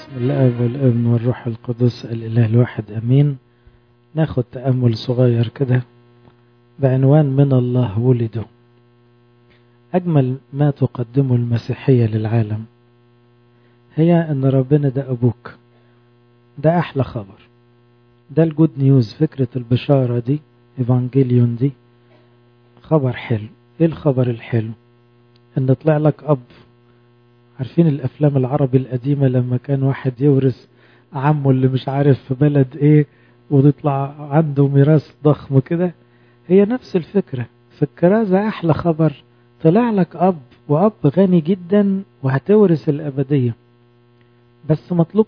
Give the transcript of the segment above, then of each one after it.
بسم الاب والابن والروح القدس الاله الواحد امين. ناخد تأمل صغير كده بعنوان من الله ولده. اجمل ما تقدمه المسيحية للعالم هي ان ربنا ده ابوك. ده احلى خبر، ده الجود نيوز. فكرة البشارة دي ايفانجيليون دي خبر حلو. ايه الخبر الحلو؟ ان طلع لك اب. عارفين الافلام العربي القديمة لما كان واحد يورث عمه اللي مش عارف في بلد ايه وتطلع عنده ميراث ضخم كده؟ هي نفس الفكرة. في الكرازة احلى خبر، طلع لك اب، واب غني جدا وهتورث الابدية. بس مطلوب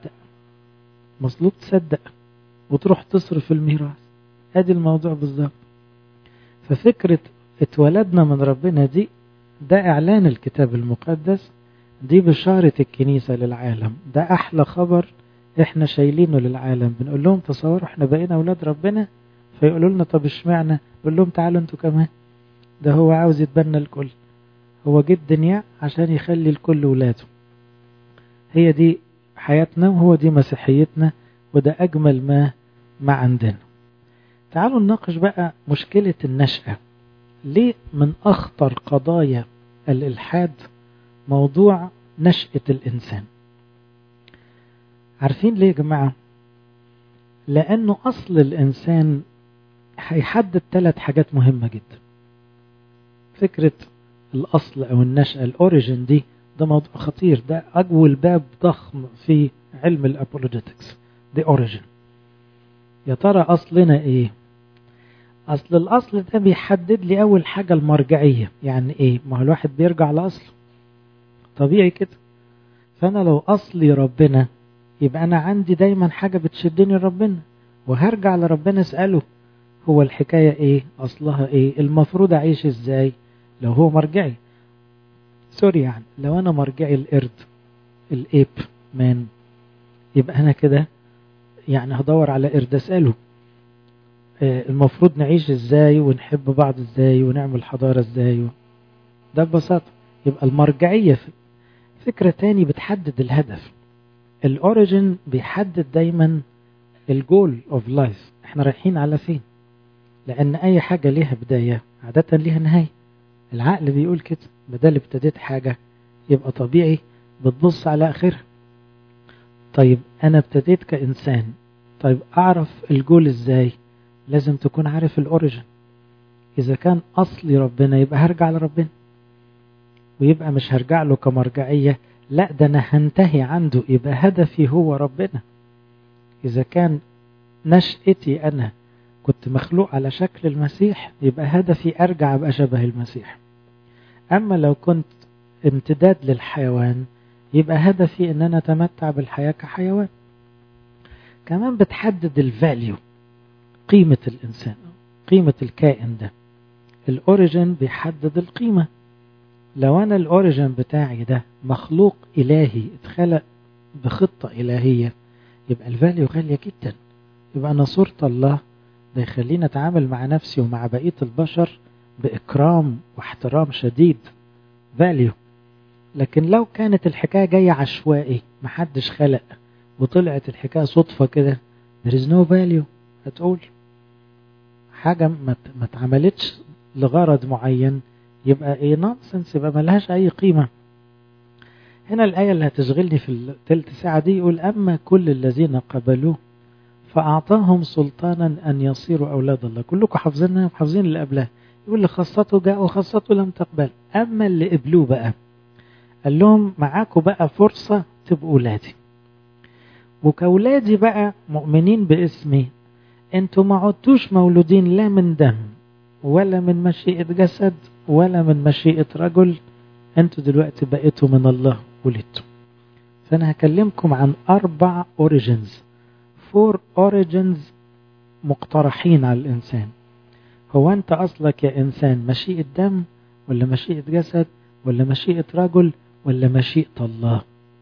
تصدق وتروح تصرف الميراث. ادي الموضوع بالظبط. ففكرة اتولدنا من ربنا دي، ده اعلان الكتاب المقدس، دي بشارة الكنيسة للعالم. ده احلى خبر احنا شايلينه للعالم. بنقول لهم تصوروا احنا بقينا اولاد ربنا، فيقولوا لنا طب اشمعنى؟ نقول لهم تعالوا انتوا كمان. ده هو عاوز يتبنى الكل، هو جه الدنيا عشان يخلي الكل ولاده. هي دي حياتنا وهو دي مسيحيتنا، وده اجمل ما عندنا. تعالوا نناقش بقى مشكلة النشأة. ليه من اخطر قضايا الالحاد موضوع نشأة الانسان؟ عارفين ليه يا جماعة؟ لانه اصل الانسان هيحدد 3 حاجات مهمة جدا. فكرة الاصل او النشأة، الاوريجين دي، ده موضوع خطير. ده اول باب ضخم في علم الابولوجيتكس. دي اوريجين. يا ترى اصلنا ايه؟ الاصل ده بيحدد لي اول حاجة المرجعية. يعني ايه؟ ما هو الواحد بيرجع لاصله طبيعي كده. فانا لو اصلي ربنا يبقى انا عندي دايما حاجة بتشدني لربنا، وهرجع لربنا اسأله هو الحكاية ايه؟ اصلها ايه؟ المفروض اعيش ازاي؟ لو هو مرجعي سوري، يعني لو انا مرجعي القرد الايب مان، يبقى انا كده يعني هدور على قرد اسأله المفروض نعيش ازاي ونحب بعض ازاي ونعمل حضارة ازاي. ده ببساطة. يبقى المرجعية فكرة تاني بتحدد الهدف. الاوريجين بيحدد دايما الجول اوف لايف، احنا رايحين على فين. لان اي حاجة ليها بداية عادة ليها نهاية. العقل بيقول كده، بدل ابتديت حاجة يبقى طبيعي بتبص على اخرها. طيب انا ابتديت كإنسان، طيب اعرف الجول ازاي؟ لازم تكون عارف الاوريجين. اذا كان اصلي ربنا يبقى هرجع لربنا، ويبقى مش هرجع له كمرجعية، لا ده انا هنتهي عنده، يبقى هدفي هو ربنا. اذا كان نشأتي انا كنت مخلوق على شكل المسيح، يبقى هدفي ارجع ابقى شبه المسيح. اما لو كنت امتداد للحيوان، يبقى هدفي ان انا اتمتع بالحياة كحيوان. كمان بتحدد الفاليو، قيمة الانسان، قيمة الكائن ده. الاوريجين بيحدد القيمة. لو انا الاوريجين بتاعي ده مخلوق الهي اتخلق بخطة الهية، يبقى الفاليو غالية جدا. يبقى انا صورة الله، ده يخلينا اتعامل مع نفسي ومع بقية البشر باكرام واحترام شديد. فاليو. لكن لو كانت الحكاية جاية عشوائي، محدش خلق، وطلعت الحكاية صدفة كده، there is no value. هتقول حاجة ما اتعملتش لغرض معين، يبقى ايه؟ نونسنس، يبقى ملهاش اي قيمة. هنا الآية اللي هتشغلني في الثلث ساعة دي يقول أما كل الذين قبلوه فأعطاهم سلطانا أن يصيروا أولاد الله. كلكم حافظينها وحافظين اللي قبلها. يقول لخاصته جاء وخاصته لم تقبل. أما اللي قبلوه بقى قال لهم معاكم بقى فرصة تبقوا أولادي، وكأولادي بقى مؤمنين باسمي. انتوا ما عدتوش مولودين لا من دم ولا من مشيئة جسد ولا من مشيئة رجل، انتوا دلوقتي بقيتوا من الله ولدتوا. فأنا هكلمكم عن 4 origins 4 origins مقترحين على الإنسان. هو أنت أصلك يا إنسان مشيئة دم ولا مشيئة جسد ولا مشيئة رجل ولا مشيئة الله؟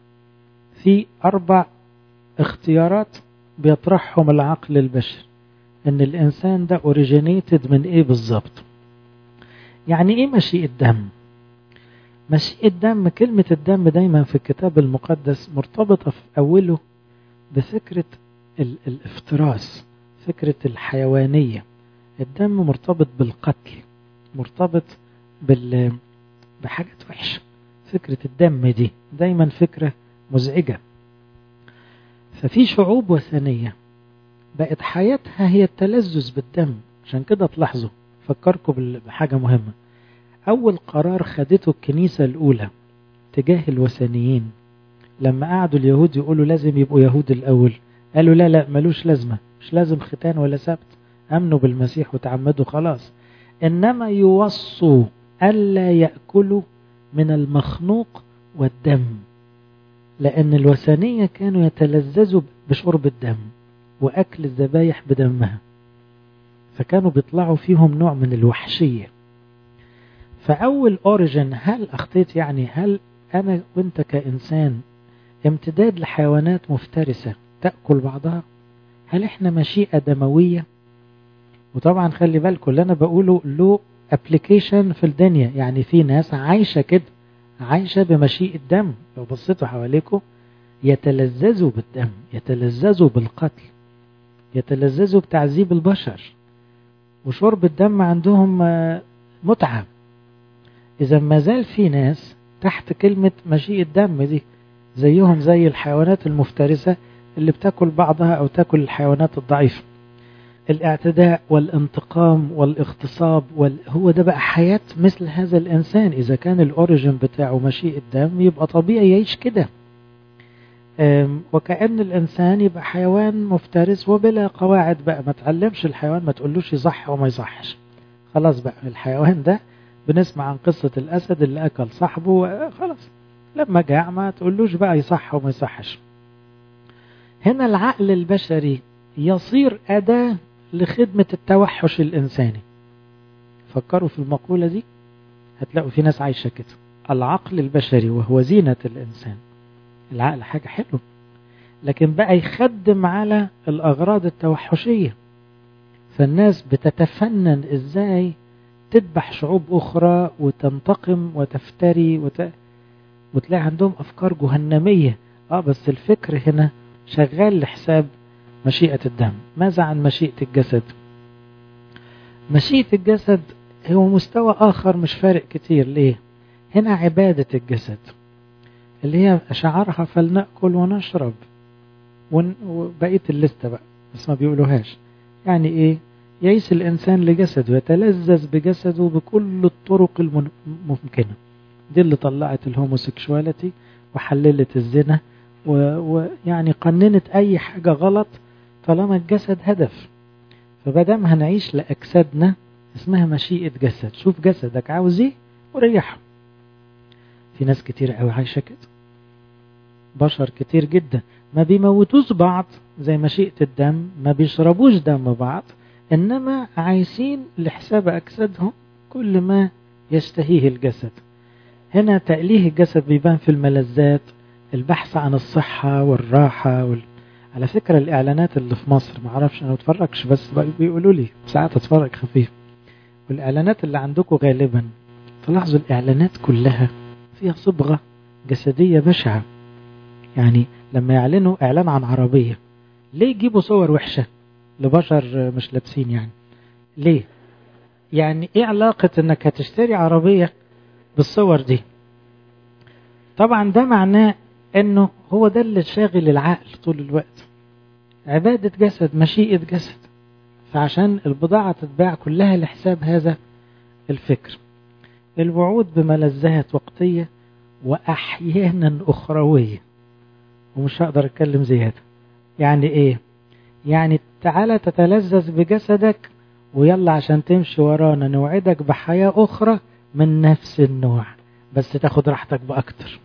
في 4 اختيارات بيطرحهم العقل البشري ان الانسان ده originated من ايه بالظبط. يعني ايه مشيئة دم؟ مشيئة دم، كلمة الدم دايما في الكتاب المقدس مرتبطة في أوله بفكرة الافتراس، فكرة الحيوانية. الدم مرتبط بالقتل، مرتبط بحاجات وحشة. فكرة الدم دي دايما فكرة مزعجة. ففي شعوب وثنية بقت حياتها هي التلذذ بالدم. عشان كده تلاحظوا، فكركم بحاجة مهمة. أول قرار خدته الكنيسة الأولى تجاه الوثنيين لما قعدوا اليهود يقولوا لازم يبقوا يهود الأول، قالوا لا لا ملوش لازمة، مش لازم ختان ولا سبت، أمنوا بالمسيح وتعمدوا خلاص. إنما يوصوا ألا يأكلوا من المخنوق والدم، لأن الوثنية كانوا يتلذذوا بشرب الدم وأكل الذبايح بدمها، فكانوا بيطلعوا فيهم نوع من الوحشية. فأول أوريجن، هل أخطيت يعني؟ هل أنا وإنت كإنسان امتداد لحيوانات مفترسة تأكل بعضها؟ هل إحنا مشيئة دموية؟ وطبعا خلي بالكم اللي أنا بقوله له ابليكيشن في الدنيا، يعني في ناس عايشة كده، عايشة بمشيئة دم. لو بصيتوا حواليكم يتلذذوا بالدم، يتلذذوا بالقتل، يتلذذوا بتعذيب البشر، وشرب الدم عندهم متعة. إذا ما زال في ناس تحت كلمة مشيئة دم دي، زيهم زي الحيوانات المفترسة اللي بتاكل بعضها أو تاكل الحيوانات الضعيفة. الاعتداء والانتقام والاغتصاب هو ده بقى حياة مثل هذا الإنسان. إذا كان الأوريجين بتاعه مشيئة دم يبقى طبيعي يعيش كده. وكأن الإنسان يبقى حيوان مفترس وبلا قواعد بقى. ما تعلمش الحيوان، ما تقولوش يصح وما يصحش. خلاص بقى الحيوان ده بنسمع عن قصة الأسد اللي أكل صاحبه، خلاص لما جاع ما تقولوش بقى يصح وما يصحش. هنا العقل البشري يصير أداة لخدمة التوحش الإنساني. فكروا في المقولة دي، هتلاقوا في ناس عايشة كده. العقل البشري وهو زينة الإنسان. العقل حاجة حلوة، لكن بقى يخدم على الأغراض التوحشية. فالناس بتتفنن إزاي تذبح شعوب أخرى وتنتقم وتفتري وتلاقي عندهم أفكار جهنمية. بس الفكر هنا شغال لحساب مشيئة الدم. ماذا عن مشيئة الجسد؟ مشيئة الجسد هو مستوى آخر مش فارق كتير. ليه؟ هنا عبادة الجسد اللي هي أشعارها فلنأكل ونشرب وبقية الليستة بقى، بس ما بيقولوهاش. يعني إيه؟ يعيش الإنسان لجسده ويتلذذ بجسده بكل الطرق الممكنة. دي اللي طلعت الهوموسيكشواليتي وحللت الزنا ويعني قننت أي حاجة غلط طالما الجسد هدف. فبدام هنعيش لأجسادنا اسمها مشيئة جسد. شوف جسدك عاوز ايه وريحه. في ناس كتير قوي عايشة كده، بشر كتير جدا ما بيموتوش بعض زي مشيئة الدم، ما بيشربوش دم بعض، إنما عايشين لحساب أجسادهم كل ما يشتهيه الجسد. هنا تأليه الجسد بيبان في الملذات، البحث عن الصحة والراحة على فكرة الإعلانات اللي في مصر، ما اعرفش أنا متفرجش بس بيقولوا لي ساعات أتفرج خفيف، والإعلانات اللي عندكم غالبا تلاحظوا الإعلانات كلها فيها صبغة جسدية بشعة. يعني لما يعلنوا إعلان عن عربية، ليه يجيبوا صور وحشة لبشر مش لابسين؟ يعني ليه؟ يعني إيه علاقة إنك هتشتري عربية بالصور دي؟ طبعا ده معناه إنه هو ده اللي شاغل العقل طول الوقت. عبادة جسد، مشيئة جسد. فعشان البضاعة تتباع كلها لحساب هذا الفكر. الوعود بملذات وقتية وأحيانا أخروية. ومش هقدر أتكلم زيادة. يعني إيه؟ يعني تعالى تتلذذ بجسدك ويلا عشان تمشي ورانا نوعدك بحياة أخرى من نفس النوع، بس تاخد راحتك بأكتر.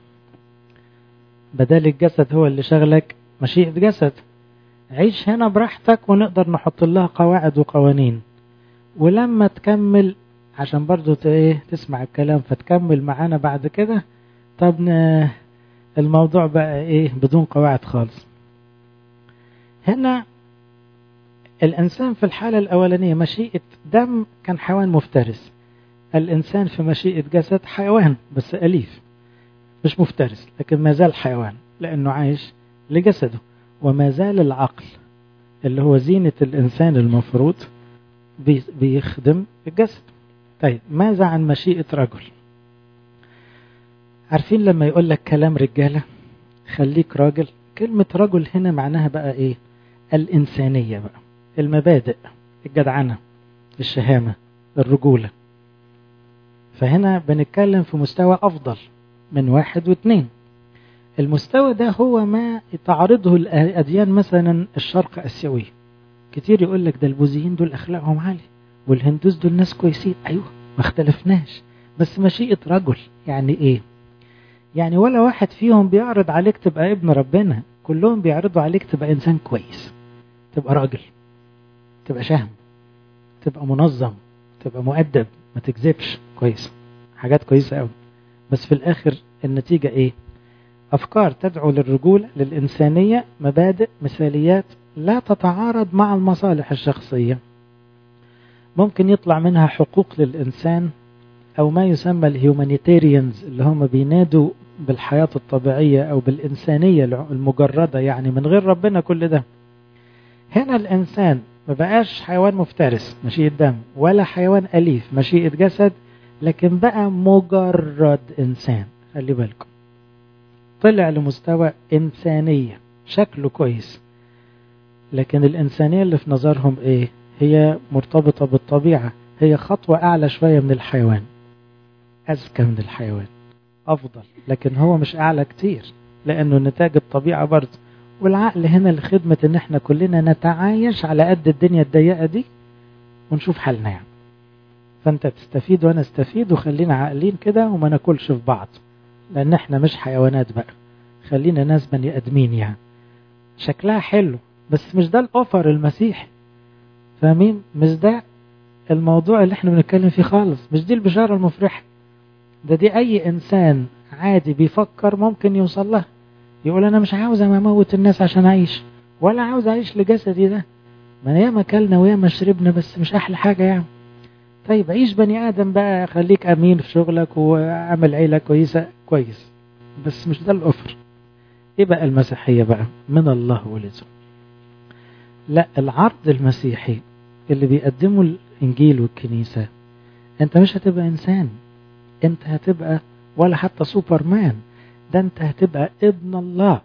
بدل الجسد هو اللي شغلك، مشيئة جسد. عيش هنا براحتك ونقدر نحط لها قواعد وقوانين. ولما تكمل عشان برضو تسمع الكلام فتكمل معانا بعد كده، طب الموضوع بقى ايه بدون قواعد خالص. هنا الإنسان في الحالة الأولانية مشيئة دم كان حيوان مفترس. الإنسان في مشيئة جسد حيوان بس أليف، مش مفترس، لكن ما زال حيوان لأنه عايش لجسده. وما زال العقل اللي هو زينة الإنسان المفروض بيخدم الجسد. طيب ماذا عن مشيئة رجل؟ عارفين لما يقول لك كلام رجالة خليك راجل، كلمة رجل هنا معناها بقى إيه؟ الإنسانية بقى، المبادئ، الجدعنة، الشهامة، الرجولة. فهنا بنتكلم في مستوى أفضل من 1 و2. المستوى ده هو ما تعرضه الأديان مثلا الشرق أسيوي. كتير يقول لك ده البوذيين دول أخلاقهم عالية والهندوس دول ناس كويسين. أيوه ما اختلفناش، بس مشيئة رجل يعني إيه؟ يعني ولا واحد فيهم بيعرض عليك تبقى ابن ربنا، كلهم بيعرضوا عليك تبقى إنسان كويس، تبقى راجل، تبقى شهم، تبقى منظم، تبقى مؤدب، ما تكذبش، كويس، حاجات كويسة قوي. بس في الآخر النتيجة إيه؟ أفكار تدعو للرجولة، للإنسانية، مبادئ، مثاليات لا تتعارض مع المصالح الشخصية. ممكن يطلع منها حقوق للإنسان أو ما يسمى الهيومانيتيريانز اللي هم بينادوا بالحياة الطبيعية أو بالإنسانية المجردة، يعني من غير ربنا كل ده. هنا الإنسان ما بقاش حيوان مفترس مشيئة دم، ولا حيوان أليف مشيئة جسد، لكن بقى مجرد إنسان. خلي بالكم، طلع لمستوى إنسانية شكله كويس، لكن الإنسانية اللي في نظرهم إيه؟ هي مرتبطة بالطبيعة، هي خطوة أعلى شوية من الحيوان، أذكى من الحيوان، أفضل، لكن هو مش أعلى كتير لأنه نتاج الطبيعة برضه. والعقل هنا لخدمة إن إحنا كلنا نتعايش على قد الدنيا الضيقة دي ونشوف حالنا يعني. فأنت تستفيد وأنا استفيد، وخلينا عاقلين كده وما ناكلش في بعض، لأن إحنا مش حيوانات بقى، خلينا ناس بني أدمين يعني. شكلها حلو بس مش ده الأوفر المسيحي، فاهمين؟ مش ده الموضوع اللي إحنا بنتكلم فيه خالص، مش دي البشارة المفرحة. دي أي إنسان عادي بيفكر ممكن يوصل لها، يقول أنا مش عاوز أموت الناس عشان أعيش، ولا عاوز أعيش لجسدي ده، ما ياما كلنا وياما شربنا بس مش أحلى حاجة يعني. طيب عيش بني آدم بقى، خليك أمين في شغلك وعمل عيلة كويسة، كويس، بس مش ده الأوفر. إيه بقى المسيحية بقى؟ من الله ولده. لا، العرض المسيحي اللي بيقدمه الإنجيل والكنيسة، أنت مش هتبقى إنسان، أنت هتبقى ولا حتى سوبرمان، ده أنت هتبقى ابن الله.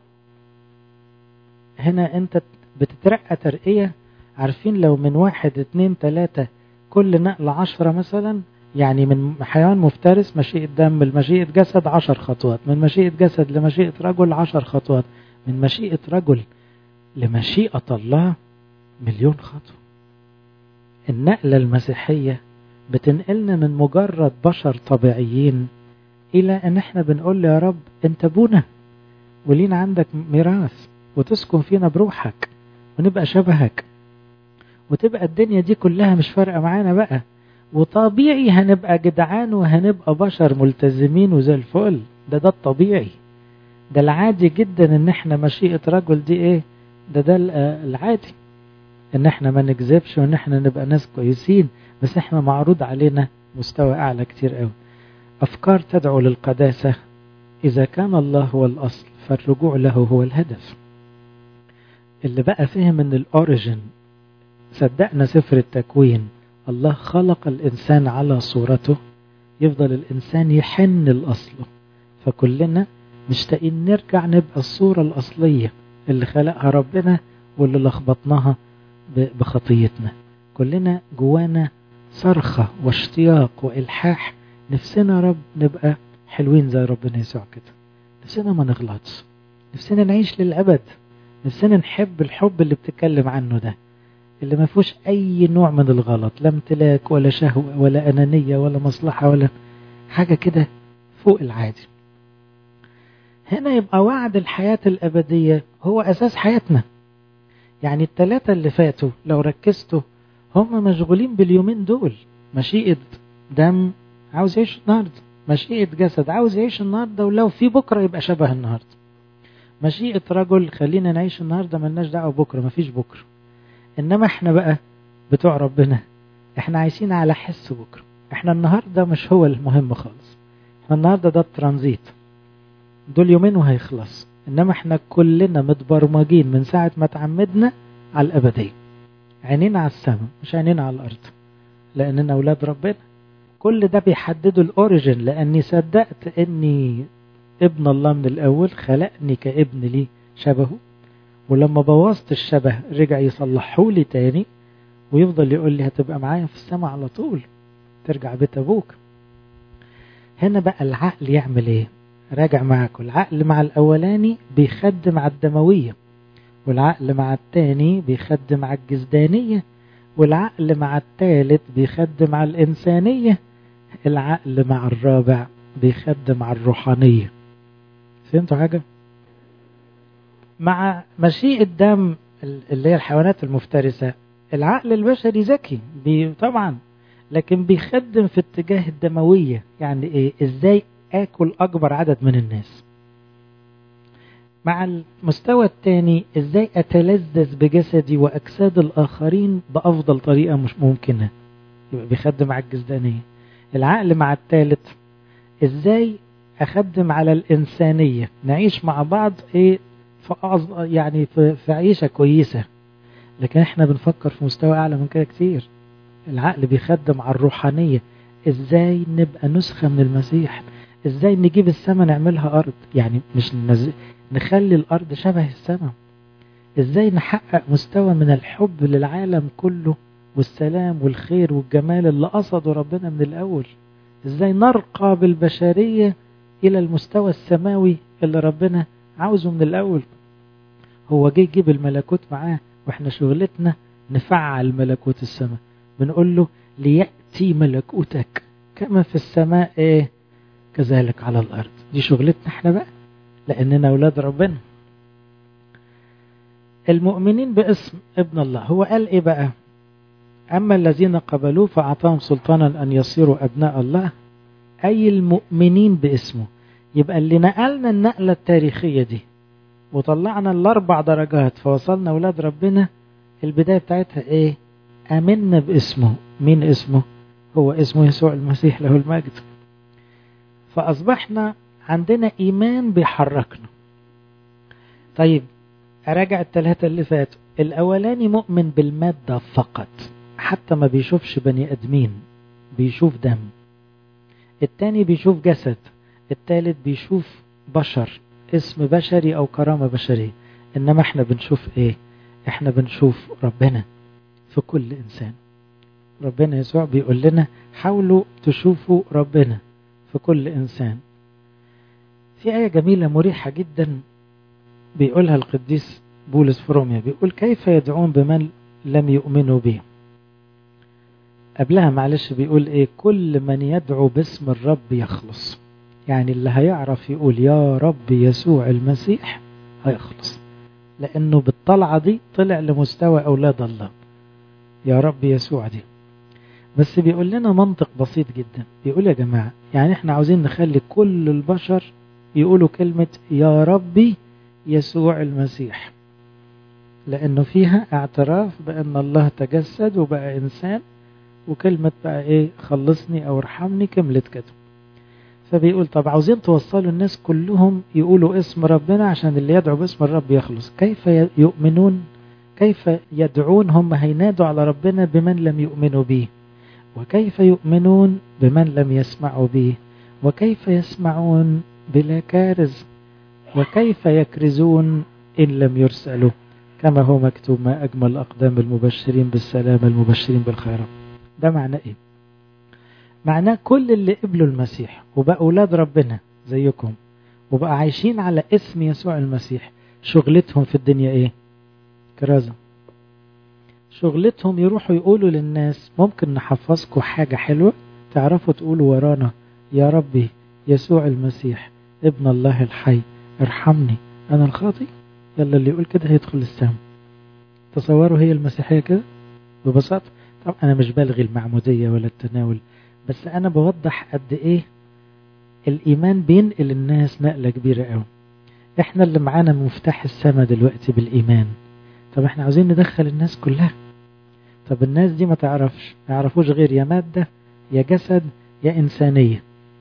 هنا أنت بتترقى ترقية. عارفين لو من 1 2 3 كل نقل 10 مثلا، يعني من حيوان مفترس مشيئة دم لمشيئة جسد 10 خطوات، من مشيئة جسد لمشيئة رجل 10 خطوات، من مشيئة رجل لمشيئة الله 1,000,000 خطوة. النقلة المسيحية بتنقلنا من مجرد بشر طبيعيين إلى أن احنا بنقول يا رب أنت أبونا ولينا عندك ميراث، وتسكن فينا بروحك ونبقى شبهك، وتبقى الدنيا دي كلها مش فارقة معانا بقى، وطبيعي هنبقى جدعان وهنبقى بشر ملتزمين وزي الفل. ده الطبيعي، ده العادي جدا ان احنا مشيئة رجل دي ايه؟ ده العادي ان احنا ما نكذبش وان احنا نبقى ناس كويسين، بس احنا معروض علينا مستوى اعلى كتير قوي. افكار تدعو للقداسة. اذا كان الله هو الاصل فالرجوع له هو الهدف. اللي بقى فهم ان الاوريجين، صدقنا سفر التكوين الله خلق الإنسان على صورته، يفضل الإنسان يحن لأصله. فكلنا مشتاقين نرجع نبقى الصورة الأصلية اللي خلقها ربنا واللي لخبطناها بخطيتنا. كلنا جوانا صرخة واشتياق وإلحاح، نفسنا رب نبقى حلوين زي ربنا يسوع كده، نفسنا ما نغلطش، نفسنا نعيش للأبد، نفسنا نحب الحب اللي بتتكلم عنه ده، اللي ما فيهوش أي نوع من الغلط، لا امتلاك ولا شهوة ولا أنانية ولا مصلحة ولا حاجة كده فوق العادي. هنا يبقى وعد الحياة الأبدية هو أساس حياتنا. يعني ال3 اللي فاتوا لو ركزتوا هم مشغولين باليومين دول، مشيئة دم عاوز يعيش النهاردة، مشيئة جسد عاوز يعيش النهاردة ولو في بكرة يبقى شبه النهاردة، مشيئة رجل خلينا نعيش النهاردة ملناش دعوة بكرة، مفيش بكرة. إنما إحنا بقى بتوع ربنا، إحنا عايشين على حس بكرة، احنا النهاردة مش هو المهم خالص، احنا النهاردة ده الترانزيت، دول يومين وهيخلص، انما احنا كلنا متبرمجين من ساعة ما تعمدنا على الأبدية، عينينا على السماء مش عينينا على الأرض، لأننا أولاد ربنا. كل ده بيحددوا الأوريجين، لأني صدقت أني ابن الله من الأول، خلقني كابن لي شبهه، ولما بوظت الشبه رجع يصلحه لي تاني، ويفضل يقول لي هتبقى معايا في السماء على طول، ترجع بيت أبوك. هنا بقى العقل يعمل ايه؟ راجع معاكم، العقل مع الأولاني بيخدم على الدموية، والعقل مع التاني بيخدم على الجسدانية، والعقل مع الثالث بيخدم على الإنسانية، العقل مع الرابع بيخدم على الروحانية. فهمتوا حاجة؟ مع مشيئة الدم اللي هي الحيوانات المفترسة، العقل البشري ذكي طبعا، لكن بيخدم في اتجاه الدموية. يعني ايه؟ ازاي اكل اكبر عدد من الناس. مع المستوى الثاني ازاي اتلذذ بجسدي واجساد الاخرين بافضل طريقة مش ممكنة، يبقى بيخدم على الجسدانية. العقل مع الثالث ازاي اخدم على الانسانية، نعيش مع بعض ايه يعني في عيشة كويسة. لكن احنا بنفكر في مستوى اعلى من كده كتير. العقل بيخدم على الروحانية، ازاي نبقى نسخة من المسيح، ازاي نجيب السماء نعملها ارض، يعني مش نخلي الارض شبه السماء، ازاي نحقق مستوى من الحب للعالم كله والسلام والخير والجمال اللي قصده ربنا من الاول، ازاي نرقى بالبشرية الى المستوى السماوي اللي ربنا عاوزه من الاول. هو جه يجيب الملكوت معاه، واحنا شغلتنا نفعل ملكوت السماء. بنقول له ليأتي ملكوتك كما في السماء ايه كذلك على الارض. دي شغلتنا احنا بقى، لاننا اولاد ربنا. المؤمنين باسم ابن الله، هو قال ايه بقى؟ اما الذين قبلوه فاعطاهم سلطانا ان يصيروا ابناء الله، اي المؤمنين باسمه. يبقى اللي نقلنا النقلة التاريخية دي وطلعنا الاربع درجات فوصلنا اولاد ربنا، البداية بتاعتها ايه؟ امنا باسمه. مين اسمه؟ هو اسمه يسوع المسيح له المجد. فاصبحنا عندنا ايمان بيحركنا. طيب اراجع الثلاثة اللي فاتوا. الاولاني مؤمن بالمادة فقط، حتى ما بيشوفش بني ادمين، بيشوف دم. التاني بيشوف جسد. التالت بيشوف بشر، اسم بشري او كرامة بشرية. انما احنا بنشوف ايه؟ احنا بنشوف ربنا في كل انسان. ربنا يسوع بيقول لنا حاولوا تشوفوا ربنا في كل انسان. في آية جميلة مريحة جدا بيقولها القديس بولس في روميا، بيقول كيف يدعون بمن لم يؤمنوا به. قبلها معلش بيقول ايه؟ كل من يدعو باسم الرب يخلص. يعني اللي هيعرف يقول يا رب يسوع المسيح هيخلص، لانه بالطلعة دي طلع لمستوى اولاد الله. يا رب يسوع دي. بس بيقول لنا منطق بسيط جدا، بيقول يا جماعة يعني احنا عاوزين نخلي كل البشر يقولوا كلمة يا ربي يسوع المسيح، لانه فيها اعتراف بان الله تجسد وبقى انسان، وكلمة بقى ايه خلصني او ارحمني كملت كده. فبيقول طب عاوزين توصلوا الناس كلهم يقولوا اسم ربنا عشان اللي يدعو باسم الرب يخلص. كيف يؤمنون؟ كيف يدعون؟ هم هينادوا على ربنا بمن لم يؤمنوا به. وكيف يؤمنون بمن لم يسمعوا به؟ وكيف يسمعون بلا كارز؟ وكيف يكرزون إن لم يرسلوا؟ كما هو مكتوب ما أجمل أقدام المبشرين بالسلام المبشرين بالخيرات. ده معناه إيه؟ معناه كل اللي قبلوا المسيح وبقى أولاد ربنا زيكم وبقى عايشين على اسم يسوع المسيح، شغلتهم في الدنيا إيه؟ كرازة. شغلتهم يروحوا يقولوا للناس ممكن نحفظكم حاجة حلوة تعرفوا تقولوا ورانا يا ربي يسوع المسيح ابن الله الحي ارحمني أنا الخاطي. يلا اللي يقول كده هيدخل السماء. تصوروا هي المسيحية كده ببساطة. طبعا أنا مش بلغي المعمودية ولا التناول، بس أنا بوضح قد إيه الإيمان بينقل الناس نقلة كبيرة قوي. إحنا اللي معانا مفتاح السماء دلوقتي بالإيمان. طب إحنا عاوزين ندخل الناس كلها. طب الناس دي ما تعرفش، ما يعرفوش غير يا مادة يا جسد يا إنسانية،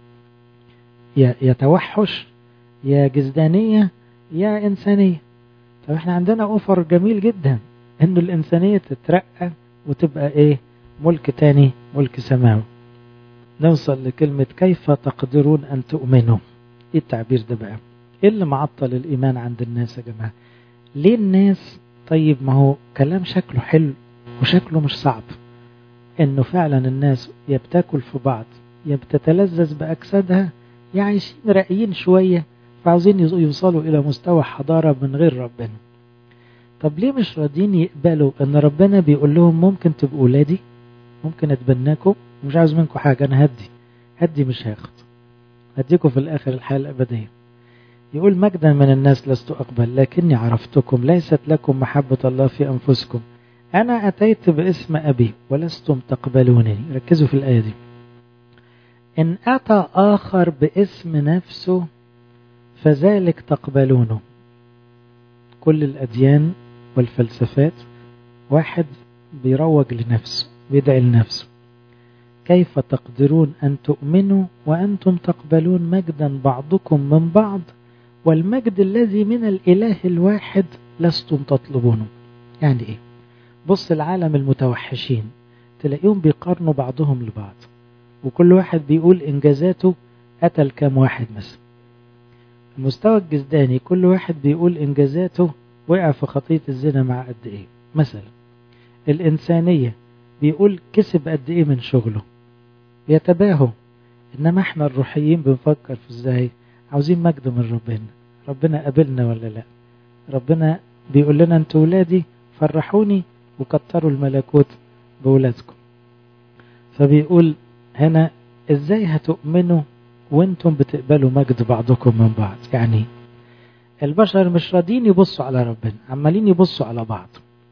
يا توحش يا جسدانية يا إنسانية. طب احنا عندنا أوفر جميل جدا إنه الإنسانية تترقى وتبقى إيه؟ ملك تاني، ملك سماوي. نوصل لكلمة كيف تقدرون أن تؤمنوا. إيه التعبير ده بقى؟ إيه اللي معطل الإيمان عند الناس يا جماعة؟ ليه الناس؟ طيب ما هو كلام شكله حلو وشكله مش صعب، إنه فعلا الناس يا بتاكل في بعض يا بتتلذذ بأجسادها يا عايشين راقيين شوية فعاوزين يوصلوا إلى مستوى حضارة من غير ربنا. طب ليه مش راضيين يقبلوا إن ربنا بيقول لهم ممكن تبقوا ولادي، ممكن أتبناكم ومش عاوز منكم حاجة، أنا هدي مش هاخد، هديكم في الآخر الحياة الأبدية. يقول مجدا من الناس لست أقبل لكني عرفتكم ليست لكم محبة الله في أنفسكم، أنا أتيت باسم أبي ولستم تقبلونني. ركزوا في الآية دي. إن أتى آخر باسم نفسه فذلك تقبلونه. كل الأديان والفلسفات واحد بيروج لنفسه، بيدعي لنفسه. كيف تقدرون أن تؤمنوا وأنتم تقبلون مجدا بعضكم من بعض والمجد الذي من الإله الواحد لستم تطلبونه. يعني إيه؟ بص العالم المتوحشين تلاقيهم بيقارنوا بعضهم لبعض، وكل واحد بيقول إنجازاته قتل كام واحد مثلا. المستوى الجسداني كل واحد بيقول إنجازاته وقع في خطية الزنا مع قد إيه مثلا. الإنسانية بيقول كسب قد إيه من شغله، يتباهوا. إنما إحنا الروحيين بنفكر في إزاي عاوزين مجد من ربنا. ربنا قابلنا ولا لا؟ ربنا بيقول لنا أنتوا ولادي فرحوني وكتروا الملكوت بولادكم. فبيقول هنا إزاي هتؤمنوا وانتم بتقبلوا مجد بعضكم من بعض؟ يعني البشر مش راضين يبصوا على ربنا، عمالين يبصوا على بعض.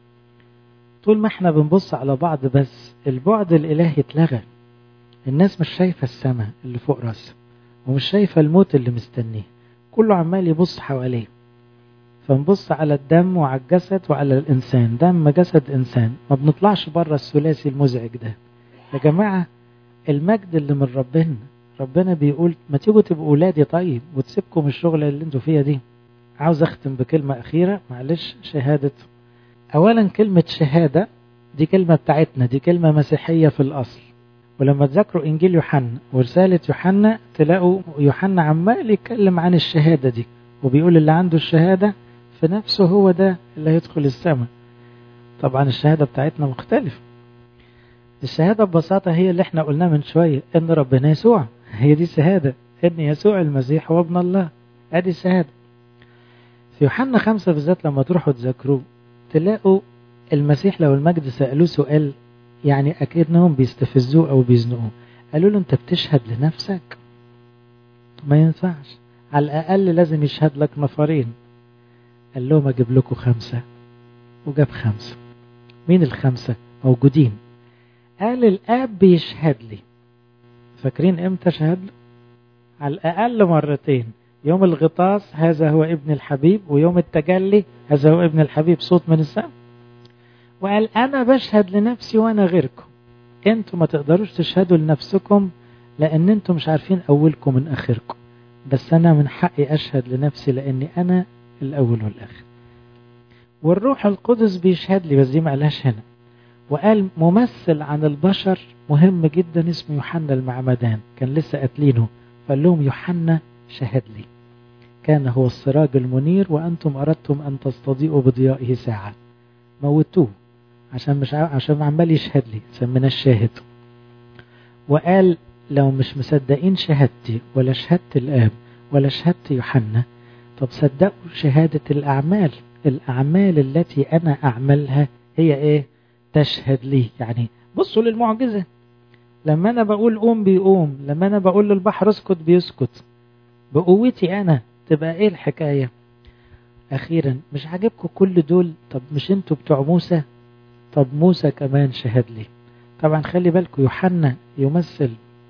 طول ما احنا بنبص على بعض بس البعد الإلهي اتلغى. الناس مش شايفة السماء اللي فوق راسها ومش شايفة الموت اللي مستنيه، كله عمال يبص حواليه. فنبص على الدم وعلى الجسد وعلى الإنسان، دم جسد إنسان، ما بنطلعش بره الثلاثي المزعج ده. يا جماعة المجد اللي من ربنا بيقول ما تيجوا تبقوا ولادي طيب وتسيبكم الشغل اللي انتوا فيها دي. عاوز اختم بكلمة أخيرة معلش. شهادة، أولا كلمة شهادة دي كلمة بتاعتنا، دي كلمة مسيحية في الأصل. ولما تذكروا إنجيل يوحنا ورسالة يوحنا تلاقوا يوحنا عمال يتكلم عن الشهادة دي، وبيقول اللي عنده الشهادة في نفسه هو ده اللي هيدخل السماء. طبعا الشهادة بتاعتنا مختلفة. الشهادة ببساطة هي اللي احنا قلناه من شوية، ان ربنا يسوع، هي دي الشهادة، ان يسوع المسيح هو ابن الله، ادي الشهادة. في يوحنا 5 بالذات لما تروحوا تذكروه تلاقوا المسيح لو المجد سألوه سؤال يعني أكيدنهم بيستفزوه أو بيزنقوه. قالوا له أنت بتشهد لنفسك؟ ما ينفعش، على الأقل لازم يشهد لك نفرين. قال لهم أجيب لكم 5، وجاب 5. مين ال5 موجودين؟ قال الآب بيشهد لي. فاكرين إمتى شهد له؟ على الأقل مرتين، يوم الغطاس هذا هو ابن الحبيب، ويوم التجلي هذا هو ابن الحبيب، صوت من السماء. وقال أنا بشهد لنفسي وأنا غيركم، أنتم ما تقدروش تشهدوا لنفسكم لأن أنتم مش عارفين أولكم من آخركم، بس أنا من حقي أشهد لنفسي لأني أنا الأول والآخر. والروح القدس بيشهد لي، بس دي ما قالهاش هنا. وقال ممثل عن البشر مهم جدا اسمه يوحنا المعمدان، كان لسه قاتلينه، فقال لهم يوحنا شهد لي، كان هو السراج المنير وأنتم أردتم أن تستضيئوا بضيائه ساعة. موتوه عشان عمال يشهد لي، سمينا الشاهد. وقال لو مش مصدقين شهادتي ولا شهادة الآب ولا شهادة يوحنا، طب صدقوا شهادة الأعمال التي أنا أعملها هي إيه؟ تشهد لي. يعني بصوا للمعجزة، لما أنا بقول قوم بيقوم، لما أنا بقول للبحر اسكت بيسكت، بقوتي أنا. تبقى إيه الحكاية؟ أخيرا مش عاجبكم كل دول؟ طب مش أنتوا بتوع موسى؟ طب موسى كمان شهد لي. طبعا خلي بالكم يوحنا يمثل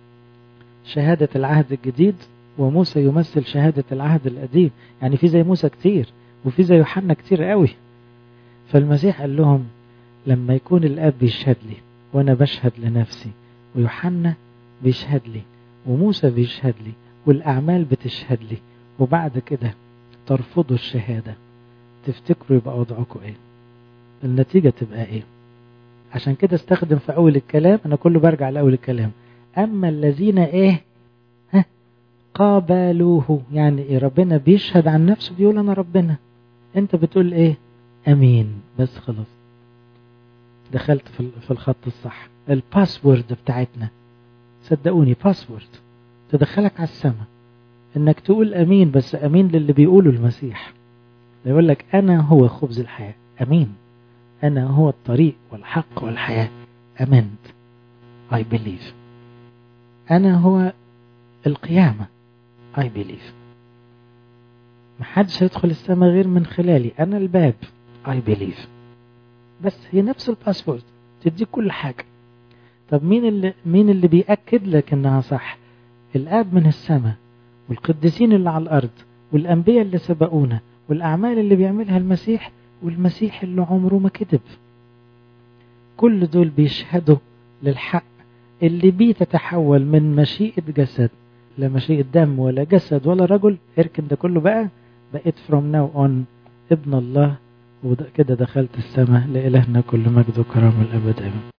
شهادة العهد الجديد وموسى يمثل شهادة العهد القديم، يعني في زي موسى كتير وفي زي يوحنا كتير قوي. فالمسيح قال لهم لما يكون الآب بيشهد لي وأنا بشهد لنفسي ويوحنا بيشهد لي وموسى بيشهد لي والأعمال بتشهد لي، وبعد كده ترفضوا الشهادة، تفتكروا يبقى وضعكم ايه؟ النتيجة تبقى ايه؟ عشان كده استخدم في أول الكلام، أنا كله برجع لأول الكلام، أما الذين ايه؟ قابلوه. يعني ايه؟ ربنا بيشهد عن نفسه، بيقول أنا ربنا، أنت بتقول ايه؟ أمين. بس خلاص دخلت في الخط الصح. الباسورد بتاعتنا، صدقوني باسورد تدخلك على السماء، انك تقول امين، بس امين للي بيقوله المسيح. يقول لك انا هو خبز الحياة، امين. انا هو الطريق والحق والحياة، امنت، I believe. انا هو القيامة، I believe. محدش هيدخل السماء غير من خلالي، انا الباب، I believe. بس هي نفس الباسورد تديك كل حاجة. طب مين اللي بيأكد لك انها صح؟ الآب من السماء، والقديسين اللي على الأرض، والأنبياء اللي سبقونا، والأعمال اللي بيعملها المسيح، والمسيح اللي عمره ما كذب. كل دول بيشهدوا للحق اللي بيه تتحول من مشيئة جسد لمشيئة دم، ولا جسد ولا رجل. اركن ده كله بقى، بقيت from now on ابن الله، وكده دخلت السماء. لإلهنا كل مجد وكرامة الأبد آمين.